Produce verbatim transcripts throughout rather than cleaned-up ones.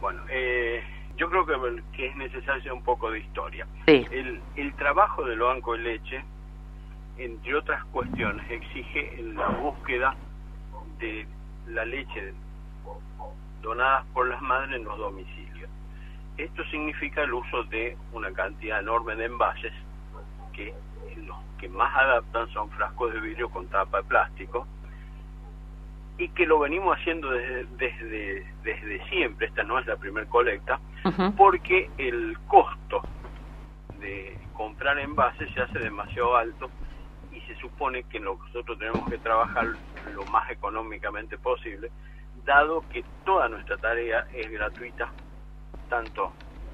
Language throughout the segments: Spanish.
Bueno, eh, yo creo que, que es necesario un poco de historia. Sí. El, el trabajo del banco de leche, entre otras cuestiones, exige la búsqueda de la leche donada por las madres en los domicilios. Esto significa el uso de una cantidad enorme de envases, que los que más adaptan son frascos de vidrio con tapa de plástico, y que lo venimos haciendo desde, desde, desde siempre. Esta no es la primer colecta, uh-huh. porque el costo de comprar envases se hace demasiado alto y se supone que nosotros tenemos que trabajar lo más económicamente posible, dado que toda nuestra tarea es gratuita, tanto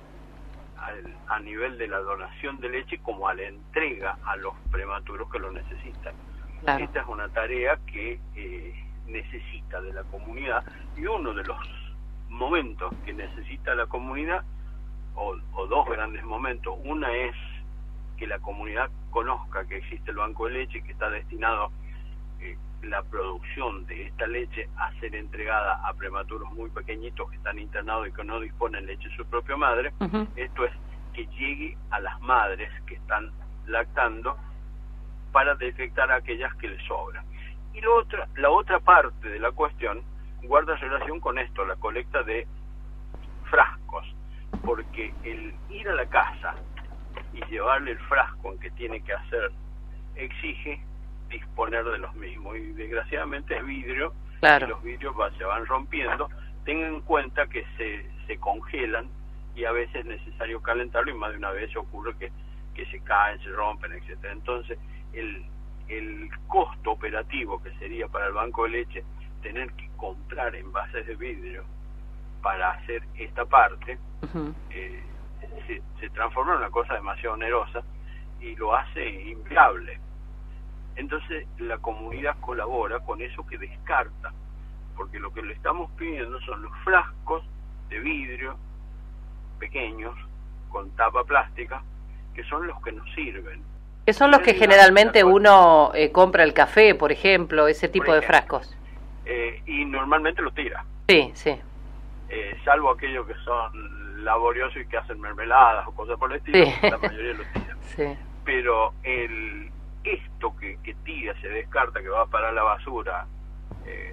al, a nivel de la donación de leche como a la entrega a los prematuros que lo necesitan. Claro. Esta es una tarea que eh, necesita de la comunidad, y uno de los momentos que necesita la comunidad, o, o dos grandes momentos, una es que la comunidad conozca que existe el banco de leche, que está destinado eh, la producción de esta leche a ser entregada a prematuros muy pequeñitos que están internados y que no disponen leche de su propia madre. Uh-huh. Esto es que llegue a las madres que están lactando para detectar a aquellas que les sobran. Y lo otra, la otra parte de la cuestión guarda relación con esto, la colecta de frascos, porque el ir a la casa y llevarle el frasco en que tiene que hacer exige disponer de los mismos, y desgraciadamente es vidrio, claro. y los vidrios va, se van rompiendo. Tengan en cuenta que se, se congelan y a veces es necesario calentarlo, y más de una vez ocurre que, que se caen, se rompen, etcétera. Entonces el el costo operativo que sería para el banco de leche tener que comprar envases de vidrio para hacer esta parte, uh-huh. eh, se, se transforma en una cosa demasiado onerosa y lo hace inviable. Entonces la comunidad colabora con eso que descarta, porque lo que le estamos pidiendo son los frascos de vidrio pequeños con tapa plástica, que son los que nos sirven. Que son los que generalmente uno eh, compra el café, por ejemplo, ese tipo ejemplo, de frascos. Eh, y normalmente lo tira. Sí, sí. Eh, salvo aquellos que son laboriosos y que hacen mermeladas o cosas por el estilo, sí. la mayoría lo tira. Sí. Pero el esto que, que tira, se descarta, que va para la basura, eh,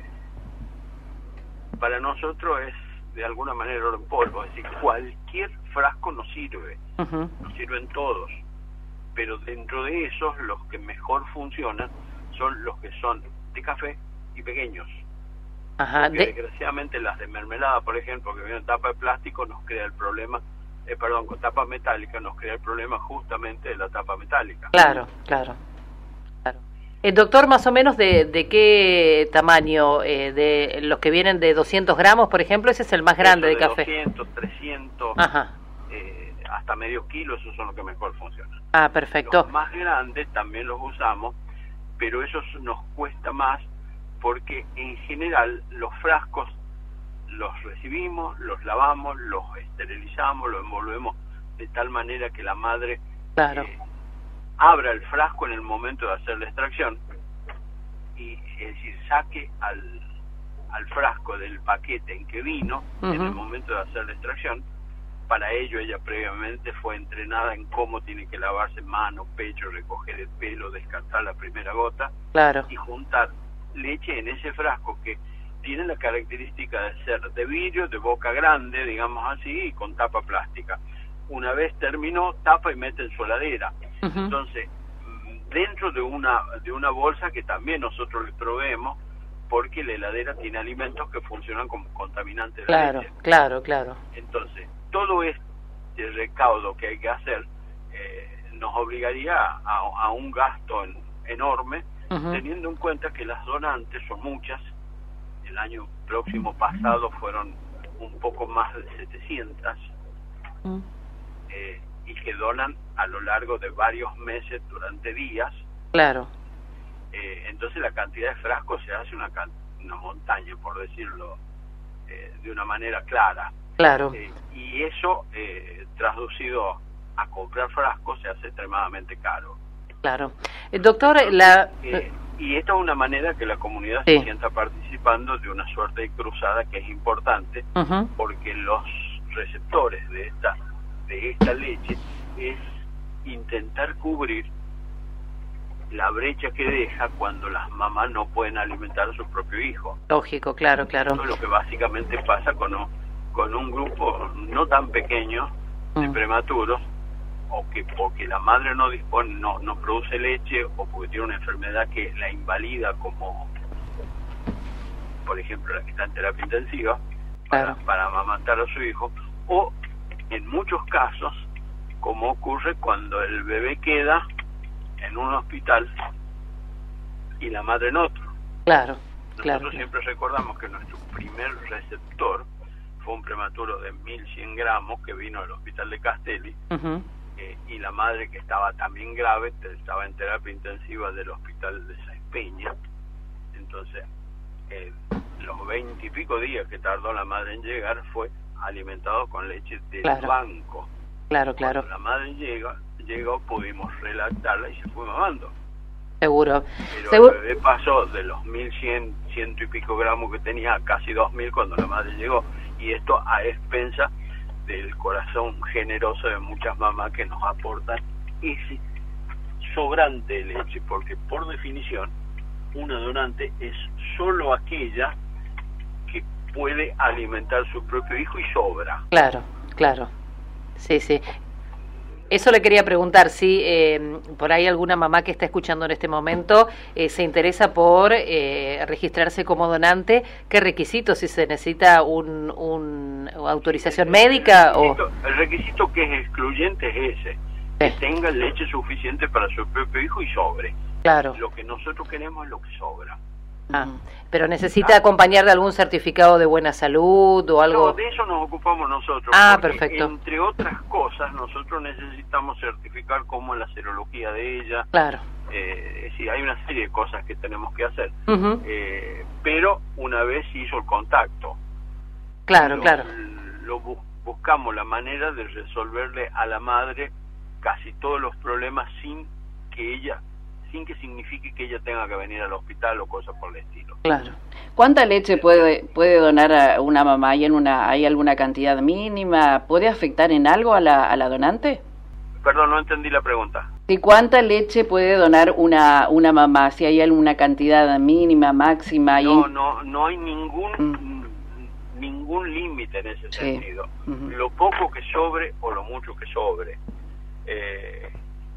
para nosotros es de alguna manera oro en polvo. Es decir, cualquier frasco nos sirve, uh-huh. nos sirven todos. Pero dentro de esos, los que mejor funcionan son los que son de café y pequeños. Ajá, Porque de... desgraciadamente las de mermelada, por ejemplo, que vienen en tapa de plástico, nos crea el problema, eh, perdón, con tapa metálica, nos crea el problema justamente de la tapa metálica. Claro, claro. claro. El doctor, más o menos, ¿de, de qué tamaño? Eh, ¿De los que vienen de doscientos gramos, por ejemplo? Ese es el más grande de, de café. doscientos, trescientos... Ajá. Eh, hasta medio kilo, esos son los que mejor funcionan. Ah, perfecto. Los más grandes también los usamos, pero esos nos cuesta más porque en general los frascos los recibimos, los lavamos, los esterilizamos, los envolvemos de tal manera que la madre claro. eh, abra el frasco en el momento de hacer la extracción y es decir, saque al, al frasco del paquete en que vino uh-huh. en el momento de hacer la extracción. Para ello ella previamente fue entrenada en cómo tiene que lavarse mano, pecho, recoger el pelo, descartar la primera gota claro. y juntar leche en ese frasco que tiene la característica de ser de vidrio, de boca grande, digamos así, y con tapa plástica. Una vez terminó, tapa y mete en su heladera. Uh-huh. Entonces, dentro de una de una bolsa que también nosotros le proveemos, porque la heladera tiene alimentos que funcionan como contaminantes de claro, leche. Claro, claro, claro. Entonces, todo este recaudo que hay que hacer eh, nos obligaría a, a un gasto en, enorme, uh-huh. teniendo en cuenta que las donantes son muchas. El año próximo pasado fueron un poco más de setecientas, uh-huh. eh, y que donan a lo largo de varios meses durante días. Claro. Eh, entonces la cantidad de frascos se hace una, una montaña, por decirlo eh, de una manera clara. Claro. Eh, y eso, eh, traducido a comprar frascos, se hace extremadamente caro. Claro. El doctor, Entonces, la... Eh, y esta es una manera que la comunidad sí. se sienta participando de una suerte de cruzada que es importante, uh-huh. porque los receptores de esta de esta leche es intentar cubrir la brecha que deja cuando las mamás no pueden alimentar a su propio hijo. Lógico, claro, claro. Eso es lo que básicamente pasa con un, con un grupo no tan pequeño de mm. prematuros, o que porque la madre no dispone, no, no produce leche, o porque tiene una enfermedad que la invalida, como por ejemplo la que está en terapia intensiva, para, claro. para amamantar a su hijo, o en muchos casos, como ocurre cuando el bebé queda en un hospital y la madre en otro. Claro, Nosotros claro. siempre recordamos que nuestro primer receptor fue un prematuro de mil cien gramos que vino al hospital de Castelli, uh-huh. eh, y la madre, que estaba también grave, estaba en terapia intensiva del hospital de Sáenz Peña. Entonces, eh, los veinte y pico días que tardó la madre en llegar fue alimentado con leche del claro. banco. Claro, claro. Cuando la madre llega, llegó, pudimos relactarla y se fue mamando. Seguro. Pero Seguro. El bebé pasó de los mil cien, ciento y pico gramos que tenía a casi dos mil cuando la madre llegó. Y esto a expensa del corazón generoso de muchas mamás que nos aportan ese sobrante de leche, porque por definición una donante es solo aquella que puede alimentar su propio hijo y sobra. Claro, claro. Sí, sí. Eso le quería preguntar, si eh, por ahí alguna mamá que está escuchando en este momento eh, se interesa por eh, registrarse como donante, ¿qué requisitos? Si se necesita un, un autorización médica el requisito, o... El requisito que es excluyente es ese, que sí. tenga leche suficiente para su propio hijo y sobre. Claro. Lo que nosotros queremos es lo que sobra. Ah, pero necesita acompañar de algún certificado de buena salud o algo. No, de eso nos ocupamos nosotros. Ah, perfecto. Entre otras cosas, nosotros necesitamos certificar cómo es la serología de ella. Claro. Eh, sí, hay una serie de cosas que tenemos que hacer. Uh-huh. eh, pero una vez hizo el contacto. Claro, lo, claro. Lo bu- buscamos la manera de resolverle a la madre casi todos los problemas sin que ella sin que signifique que ella tenga que venir al hospital o cosas por el estilo. Claro. ¿Cuánta leche puede puede donar a una mamá? ¿Hay, en una, ¿Hay alguna cantidad mínima? ¿Puede afectar en algo a la, a la donante? Perdón, no entendí la pregunta. ¿Y cuánta leche puede donar una una mamá? ¿Si hay alguna cantidad mínima, máxima? No, no, no hay ningún mm. ningún límite en ese sí. sentido. Uh-huh. Lo poco que sobre o lo mucho que sobre. Eh,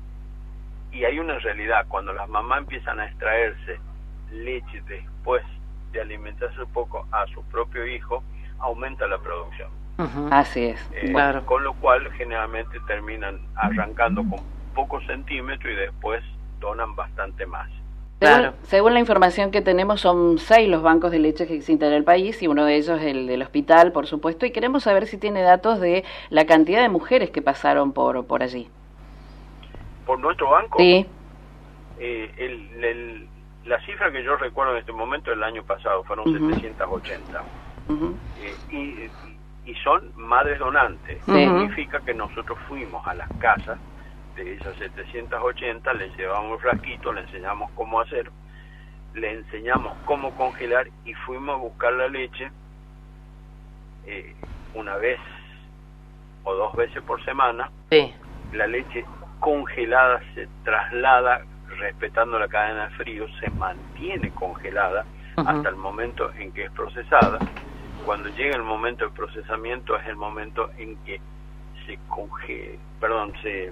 Y hay una realidad, cuando las mamás empiezan a extraerse leche después de alimentarse un poco a su propio hijo, aumenta la producción. Uh-huh. Así es. Eh, claro. Con lo cual generalmente terminan arrancando con pocos centímetros y después donan bastante más. Según, claro. según la información que tenemos, son seis los bancos de leche que existen en el país, y uno de ellos es el del hospital, por supuesto, y queremos saber si tiene datos de la cantidad de mujeres que pasaron por, por allí. ¿Por nuestro banco? Sí. Eh, el, el, la cifra que yo recuerdo en este momento del año pasado fueron uh-huh. setecientos ochenta. Uh-huh. Eh, y, y son madres donantes. Sí. Significa que nosotros fuimos a las casas de esas setecientos ochenta, les llevamos un frasquito, le enseñamos cómo hacer, le enseñamos cómo congelar y fuimos a buscar la leche eh, una vez o dos veces por semana. Sí. La leche congelada se traslada respetando la cadena de frío, se mantiene congelada uh-huh. hasta el momento en que es procesada. Cuando llega el momento de procesamiento es el momento en que se conge, perdón, se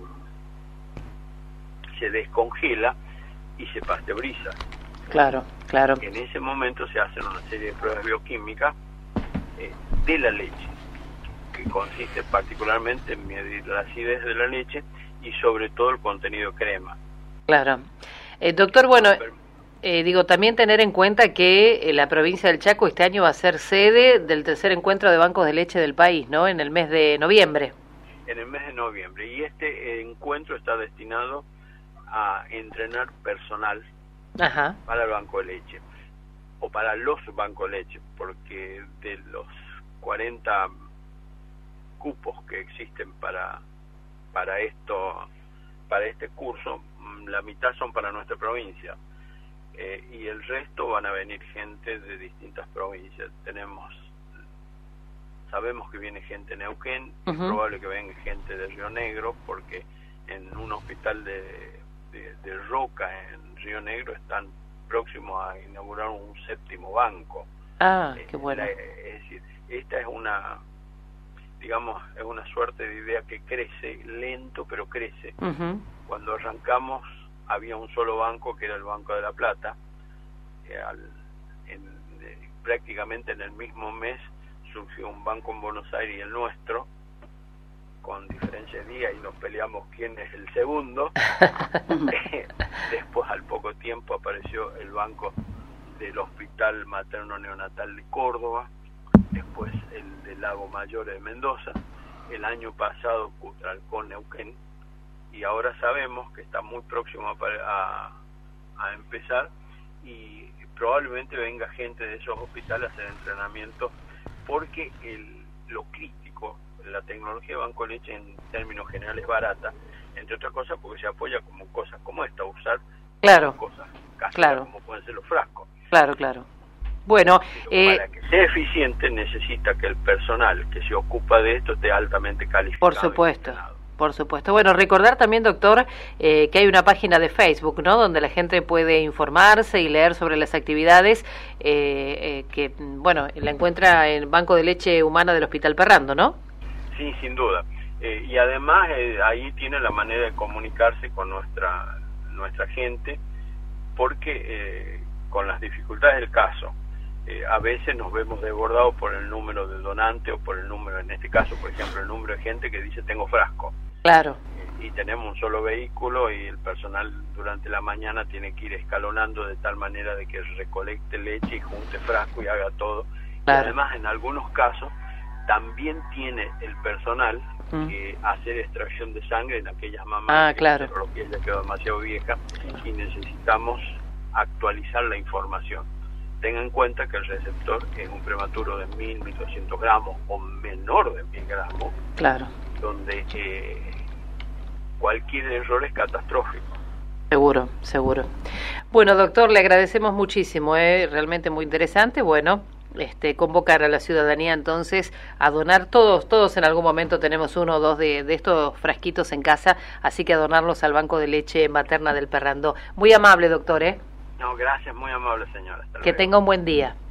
se descongela y se pasteuriza. Claro, claro. En ese momento se hacen una serie de pruebas bioquímicas eh, de la leche, que consiste particularmente en medir la acidez de la leche y sobre todo el contenido crema. Claro. Eh, doctor, bueno, eh, digo, también tener en cuenta que eh, la provincia del Chaco este año va a ser sede del tercer encuentro de bancos de leche del país, ¿no? En el mes de noviembre. En el mes de noviembre. Y este encuentro está destinado a entrenar personal Ajá. para el banco de leche, o para los bancos de leche, porque de los cuarenta cupos que existen para para esto para este curso, la mitad son para nuestra provincia, eh, y el resto van a venir gente de distintas provincias. Tenemos sabemos que viene gente de Neuquén, uh-huh. es probable que venga gente de Río Negro, porque en un hospital de, de, de Roca, en Río Negro, están próximos a inaugurar un séptimo banco. Ah, qué bueno. La, es decir, esta es una, digamos, es una suerte de idea que crece, lento, pero crece. Uh-huh. Cuando arrancamos había un solo banco, que era el Banco de la Plata. Eh, al, en, de, prácticamente en el mismo mes surgió un banco en Buenos Aires y el nuestro, con diferencia de día, y nos peleamos quién es el segundo. Después, al poco tiempo, apareció el banco del Hospital Materno Neonatal de Córdoba, después el del Lago Mayor de Mendoza, el año pasado Cutralcón Neuquén, y ahora sabemos que está muy próximo a, a, a empezar, y probablemente venga gente de esos hospitales a hacer entrenamiento, porque el, lo crítico, la tecnología de banco de leche en términos generales es barata, entre otras cosas porque se apoya como cosas como esta, usar claro. cosas caseras, claro. como pueden ser los frascos. Claro, claro. Bueno, eh, para que sea eficiente necesita que el personal que se ocupa de esto esté altamente calificado. Por supuesto, por supuesto. Bueno, recordar también, doctor, eh, que hay una página de Facebook, ¿no?, donde la gente puede informarse y leer sobre las actividades eh, eh, que, bueno, la encuentra en Banco de Leche Humana del Hospital Perrando, ¿no? Sí, sin duda. Eh, y además eh, ahí tiene la manera de comunicarse con nuestra nuestra gente, porque eh, con las dificultades del caso, eh, a veces nos vemos desbordados por el número de donantes o por el número, en este caso, por ejemplo, el número de gente que dice tengo frasco. Claro. Eh, y tenemos un solo vehículo y el personal durante la mañana tiene que ir escalonando de tal manera de que recolecte leche y junte frasco y haga todo. Claro. Y además, en algunos casos, también tiene el personal mm. que hacer extracción de sangre en aquellas mamás ah, que claro. la piel ya quedó demasiado vieja y necesitamos actualizar la información. Tengan en cuenta que el receptor es un prematuro de mil, mil doscientos gramos o menor de mil gramos, claro. donde eh, cualquier error es catastrófico. Seguro, seguro. Bueno, doctor, le agradecemos muchísimo, ¿eh? Realmente muy interesante. Bueno, este, convocar a la ciudadanía entonces a donar, todos, todos en algún momento tenemos uno o dos de, de estos frasquitos en casa, así que a donarlos al Banco de Leche Materna del Perrando. Muy amable, doctor, ¿eh? No, gracias, muy amable, señora. Hasta que luego. tenga un buen día.